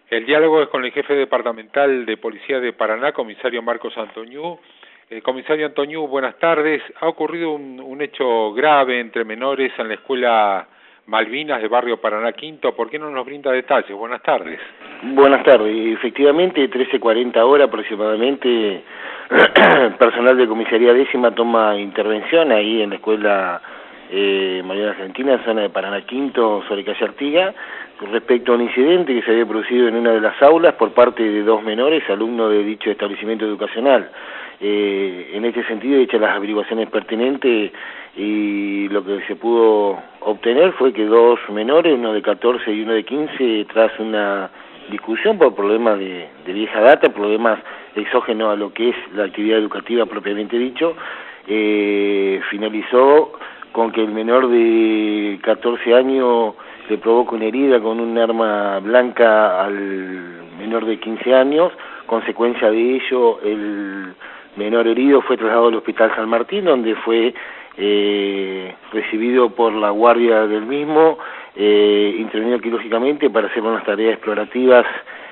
El diálogo es con el jefe departamental de Policía de Paraná, comisario Marcos Antoniú. Comisario Antoniú, buenas tardes. Ha ocurrido un hecho grave entre menores en la escuela Malvinas de barrio Paraná Quinto. ¿Por qué no nos brinda detalles? Buenas tardes. Buenas tardes. Efectivamente, 13:40 horas aproximadamente, personal de comisaría décima toma intervención ahí en la escuela Malvinas Argentina, zona de Paraná Quinto, sobre calle Artigas, respecto a un incidente que se había producido en una de las aulas por parte de dos menores, alumnos de dicho establecimiento educacional. En este sentido, hechas las averiguaciones pertinentes, y lo que se pudo obtener fue que dos menores, uno de 14 y uno de 15, tras una discusión por problemas de vieja data, problemas exógenos a lo que es la actividad educativa propiamente dicho, finalizó con que el menor de 14 años le provoca una herida con un arma blanca al menor de 15 años. Consecuencia de ello, el menor herido fue trasladado al Hospital San Martín, donde fue recibido por la guardia del mismo, intervenido quirúrgicamente para hacer unas tareas explorativas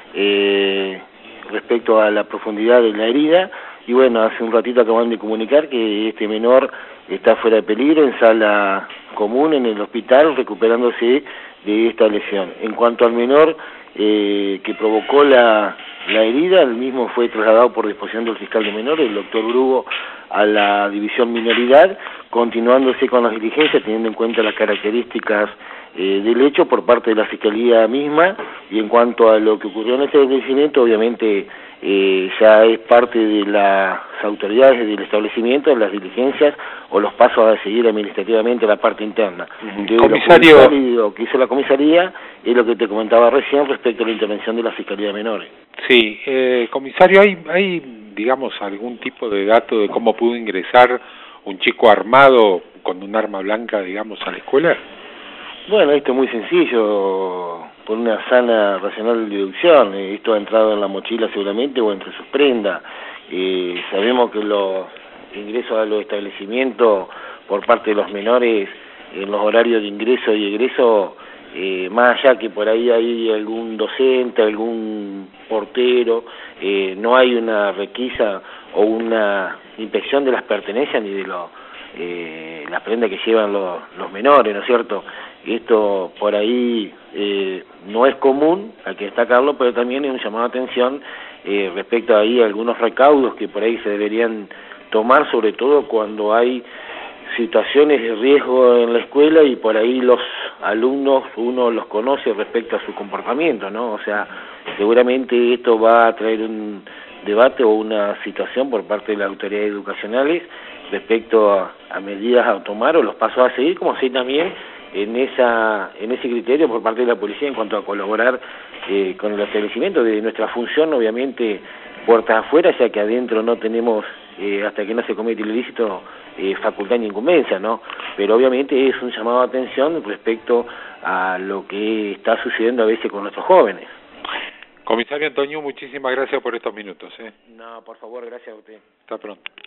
respecto a la profundidad de la herida. Y bueno, hace un ratito acaban de comunicar que este menor está fuera de peligro, en sala común en el hospital, recuperándose de esta lesión. En cuanto al menor que provocó la herida, el mismo fue trasladado por disposición del fiscal de menores, el doctor Brugo, a la división minoridad, continuándose con las diligencias, teniendo en cuenta las características del hecho por parte de la fiscalía misma. Y en cuanto a lo que ocurrió en este establecimiento, obviamente ya es parte de las autoridades del establecimiento, las diligencias o los pasos a seguir administrativamente a la parte interna. Comisario, lo que hizo la comisaría es lo que te comentaba recién respecto a la intervención de la Fiscalía de Menores. Sí, comisario, ¿hay, digamos, algún tipo de dato de cómo pudo ingresar un chico armado con un arma blanca, digamos, a la escuela? Bueno, esto es muy sencillo, por una sana, racional deducción. Esto ha entrado en la mochila seguramente o entre sus prendas. Sabemos que los ingresos a los establecimientos por parte de los menores en los horarios de ingreso y egreso, más allá que por ahí hay algún docente, algún portero, no hay una requisa o una inspección de las pertenencias ni de las prendas que llevan los menores, ¿no es cierto? Esto por ahí no es común, hay que destacarlo, pero también es un llamado de atención respecto a ahí algunos recaudos que por ahí se deberían tomar, sobre todo cuando hay situaciones de riesgo en la escuela y por ahí los alumnos uno los conoce respecto a su comportamiento, ¿no? O sea, seguramente esto va a traer un debate o una situación por parte de las autoridades educacionales respecto a medidas a tomar o los pasos a seguir, como así también en ese criterio por parte de la policía en cuanto a colaborar con el establecimiento de nuestra función, obviamente puertas afuera, ya que adentro no tenemos, hasta que no se comete el ilícito, facultad ni incumbencia, ¿no? Pero obviamente es un llamado de atención respecto a lo que está sucediendo a veces con nuestros jóvenes. Comisario Antoniú, muchísimas gracias por estos minutos. No, por favor, gracias a usted. Hasta pronto.